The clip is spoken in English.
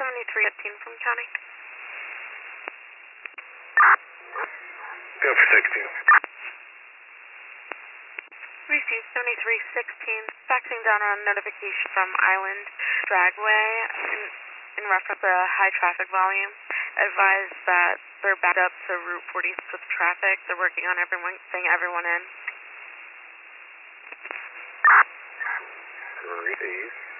7315 from county. Go for 16. Received 7316, faxing down on notification from Island Dragway in reference to high traffic volume. Advised that they're backed up to Route 46 with traffic. They're working on everyone in. Received.